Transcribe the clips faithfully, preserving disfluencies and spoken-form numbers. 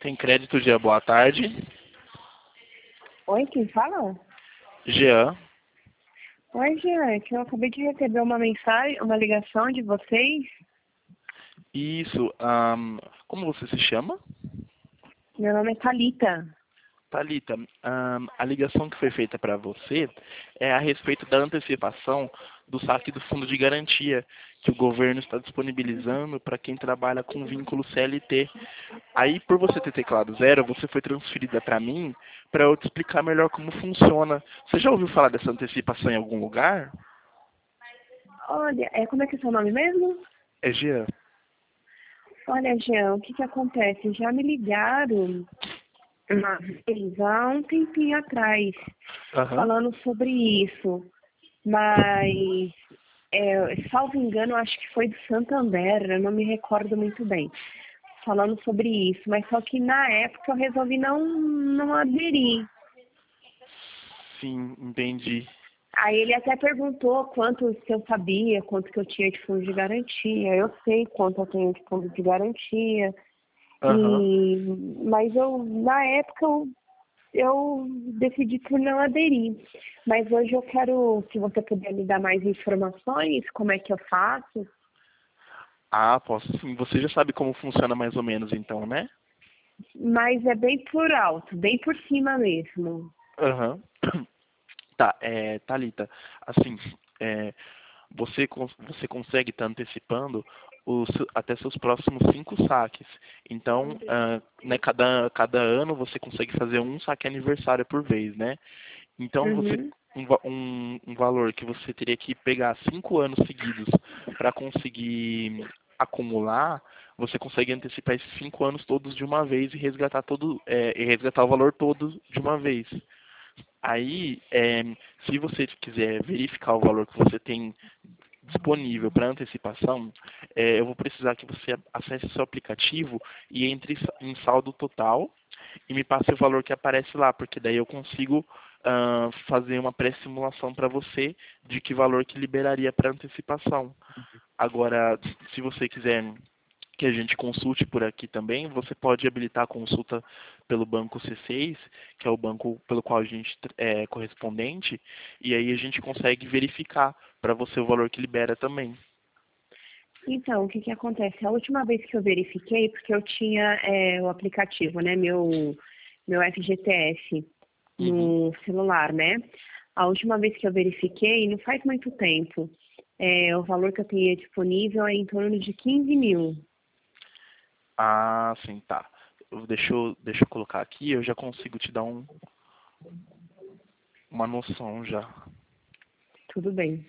Tem crédito, Jean, boa tarde. Oi, quem fala? Jean. Oi, Jean, é que eu acabei de receber uma mensagem, uma ligação de vocês. Isso. ahn, como você se chama? Meu nome é Thalita. Thalita, ahn, a ligação que foi feita para você é a respeito da antecipação do saque do fundo de garantia que o governo está disponibilizando para quem trabalha com vínculo C L T. Aí, por você ter teclado zero, você foi transferida para mim para eu te explicar melhor como funciona. Você já ouviu falar dessa antecipação em algum lugar? Olha, é, como é que é seu nome mesmo? É Jean. Olha, Jean, o que que acontece? Já me ligaram uma vez, há um tempinho atrás, Aham. falando sobre isso. Mas, é, salvo engano, acho que foi do Santander, eu não me recordo muito bem. Falando sobre isso, mas só que na época eu resolvi não, não aderir. Sim, entendi. Aí ele até perguntou quanto que eu sabia, quanto que eu tinha de fundo de garantia. Eu sei quanto eu tenho de fundo de garantia. Aham. E, mas eu, na época, eu, eu decidi por não aderir. Mas hoje eu quero, se você puder me dar mais informações, como é que eu faço. Ah, posso sim. Você já sabe como funciona mais ou menos então, né? Mas é bem por alto, bem por cima mesmo. Aham. Tá, é, Thalita, assim, é, você, cons- você consegue estar antecipando os, até seus próximos cinco saques. Então, ah, né, cada, cada ano você consegue fazer um saque aniversário por vez, né? Então, você Uhum. um, va- um, um valor que você teria que pegar cinco anos seguidos para conseguir acumular, você consegue antecipar esses cinco anos todos de uma vez e resgatar todo, é, e resgatar o valor todo de uma vez. Aí, é, se você quiser verificar o valor que você tem disponível para antecipação, é, eu vou precisar que você acesse seu aplicativo e entre em saldo total e me passe o valor que aparece lá, porque daí eu consigo ah, fazer uma pré-simulação para você de que valor que liberaria para antecipação. Agora, se você quiser que a gente consulte por aqui também, você pode habilitar a consulta pelo banco C seis, que é o banco pelo qual a gente é correspondente, e aí a gente consegue verificar para você o valor que libera também. Então, o que que acontece? A última vez que eu verifiquei, porque eu tinha é, o aplicativo, né, meu, meu F G T S Uhum. no celular, né? A última vez que eu verifiquei, não faz muito tempo, é, o valor que eu tenho disponível é em torno de quinze mil. Ah, sim, tá. Eu- Deixa eu, deixa eu colocar aqui, eu já consigo te dar um, uma noção já. Tudo bem.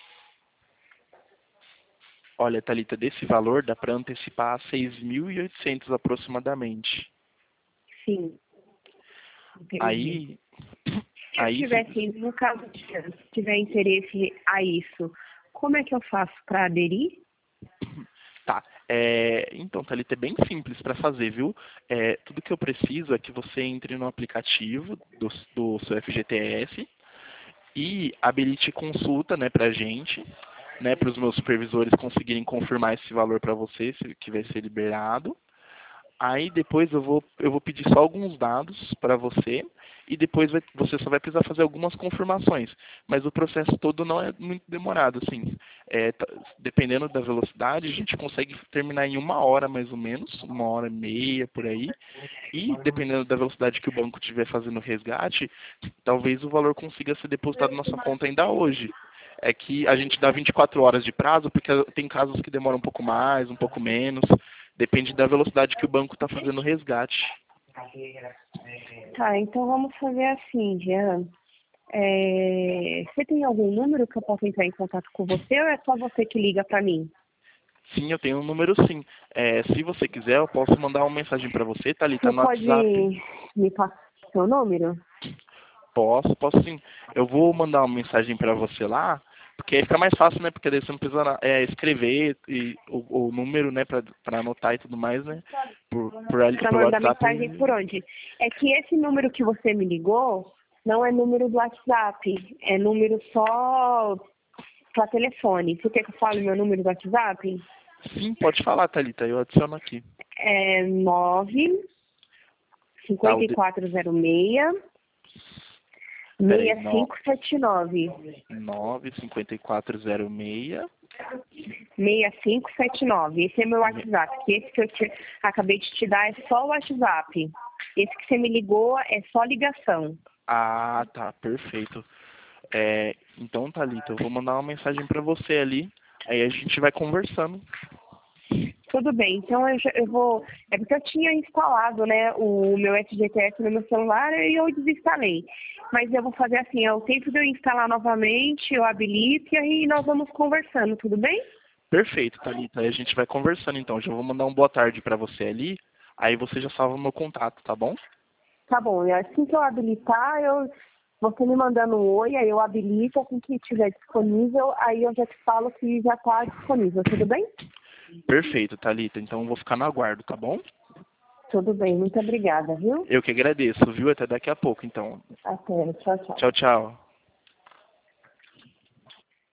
Olha, Thalita, desse valor dá para antecipar seis mil e oitocentos aproximadamente. Sim, entendi. Aí, Se eu aí se, tivesse, no caso de se tiver interesse a isso, como é que eu faço para aderir? tá. É, então, Thalita, é bem simples para fazer, viu? É, tudo que eu preciso é que você entre no aplicativo do, do seu F G T S e habilite consulta, né, para a gente, né, para os meus supervisores conseguirem confirmar esse valor para você, se, que vai ser liberado. Aí depois eu vou, eu vou pedir só alguns dados para você e depois vai- você só vai precisar fazer algumas confirmações. Mas o processo todo não é muito demorado, assim. É, tá- dependendo da velocidade, a gente consegue terminar em uma hora mais ou menos, uma hora e meia por aí. E dependendo da velocidade que o banco estiver fazendo o resgate, talvez o valor consiga ser depositado na sua conta ainda hoje. É que a gente dá vinte e quatro horas de prazo, porque tem casos que demoram um pouco mais, um pouco menos. Depende da velocidade que o banco está fazendo o resgate. Tá, então vamos fazer assim, Jean. É, você tem algum número que eu possa entrar em contato com você ou é só você que liga para mim? Sim, eu tenho um número sim. É, se você quiser, eu posso mandar uma mensagem para você, tá ali, tá Você no pode WhatsApp. me passar seu número? Posso, posso sim. Eu vou mandar uma mensagem para você lá, porque aí fica mais fácil, né? Porque daí você não precisa é, escrever e, o, o número, né, para anotar e tudo mais, né? Por, por ali, Para pelo mandar WhatsApp. mensagem por onde? É que esse número que você me ligou não é número do WhatsApp, é número só para telefone. Você quer que eu fale meu número do WhatsApp? Sim, pode falar, Thalita, eu adiciono aqui. É nove cinquenta e quatro zero seis, seis cinco sete nove. nove cinco quatro zero seis. seis cinco sete nove. Esse é meu WhatsApp. Que esse que eu te, acabei de te dar é só o WhatsApp. Esse que você me ligou é só ligação. Ah, tá, perfeito. É, então, Thalita, eu vou mandar uma mensagem para você ali, aí a gente vai conversando. Tudo bem, então eu, já- eu vou... É porque eu tinha instalado, né, o meu F G T S no meu celular e eu desinstalei. Mas eu vou fazer assim, é o tempo de eu instalar novamente, eu habilito e aí nós vamos conversando, tudo bem? Perfeito, Thalita, aí a gente vai conversando então. Já vou mandar um boa tarde para você ali, aí você já salva o meu contato, tá bom? Tá bom, e assim que eu habilitar, eu... Você me mandando um oi, aí eu habilito, assim que estiver disponível, aí eu já te falo que já está disponível, tudo bem? Perfeito, Thalita, então eu vou ficar no aguardo, tá bom? Tudo bem, muito obrigada, viu? Eu que agradeço, viu? Até daqui a pouco, então. Até, tchau, tchau. Tchau, tchau.